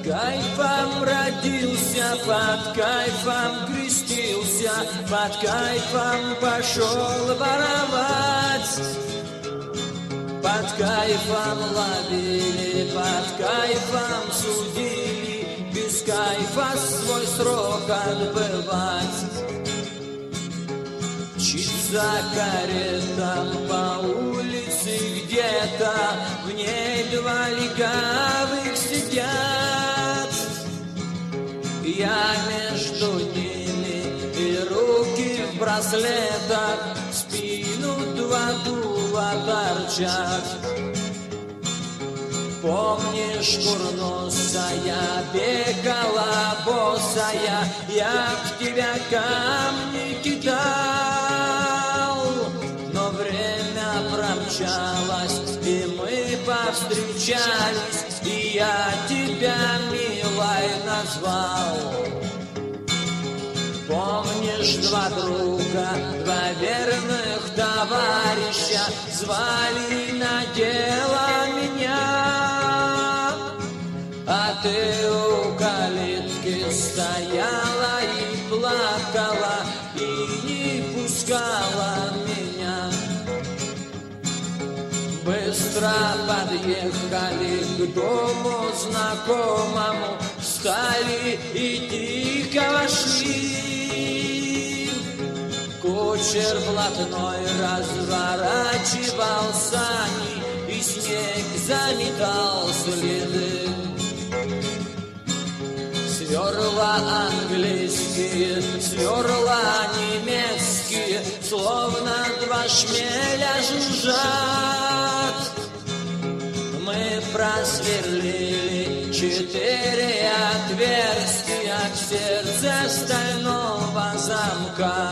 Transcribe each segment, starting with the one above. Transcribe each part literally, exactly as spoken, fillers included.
кайфом родился, под кайфом крестился, под кайфом пошел воровать. Под кайфом ловили, под кайфом судили, без кайфа свой срок отбывать. Мчится карета по улице где-то, в ней два легавых сидят. Я между ними, и руки в браслетах, в спину два дула торчат. Помнишь, курносая, бегала босая, я в тебя камни кидал, но время промчалось, и мы повстречались, и я тебя милой назвал. Помнишь, два друга, два верных товарища звали на дело меня, а ты у калитки стояла и плакала, и не пускала меня. Быстро подъехали к дому знакомому, встали и тихо вошли. Кучер блатной разворачивал сани, и снег заметал следы. Сверла английские, сверла немецкие, словно два шмеля жужжат. Мы просверлили четыре отверстия в сердце стального замка.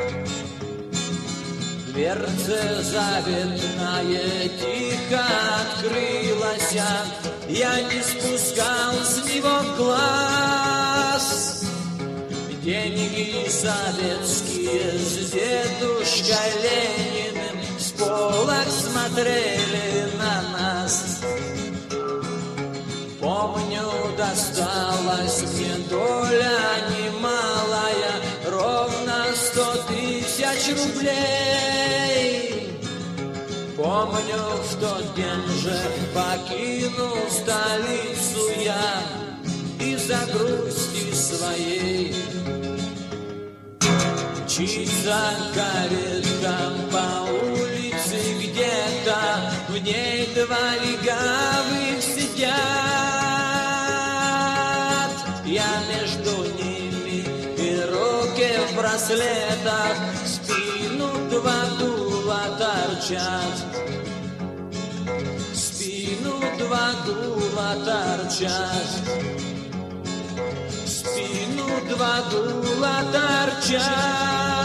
Дверца заветная тихо открылась, я не спускал с него глаз. Деньги советские с дедушкой Лениным с полок смотрели на нас. Помню, досталась мне доля немалая, ровно сто тысяч рублей. Помню, в тот день же покинул столицу я из-за грусти своей. Мчится карета по улице где-то, в ней два легавых сидят. Я между ними, и руки в браслетах, в спину два дула торчат. В спину два дула торчат. В спину два дула торчат.